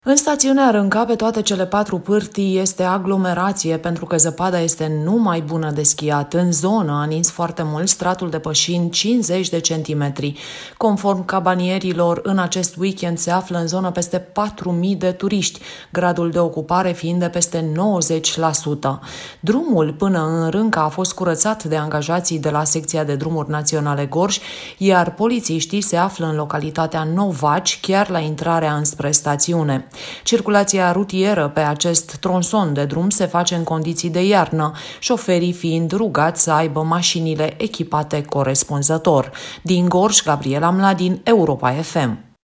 În stațiunea Rânca, pe toate cele 4 pârtii, este aglomerație pentru că zăpada este numai bună de schiat. În zonă a nins foarte mult, stratul depășind 50 de centimetri. Conform cabanierilor, în acest weekend se află în zonă peste 4.000 de turiști, gradul de ocupare fiind de peste 90%. Drumul până în Rânca a fost curățat de angajații de la secția de drumuri naționale Gorj, iar polițiștii se află în localitatea Novaci, chiar la intrarea înspre stațiune. Circulația rutieră pe acest tronson de drum se face în condiții de iarnă, șoferii fiind rugați să aibă mașinile echipate corespunzător. Din Gorj, Gabriela Mladin, Europa FM.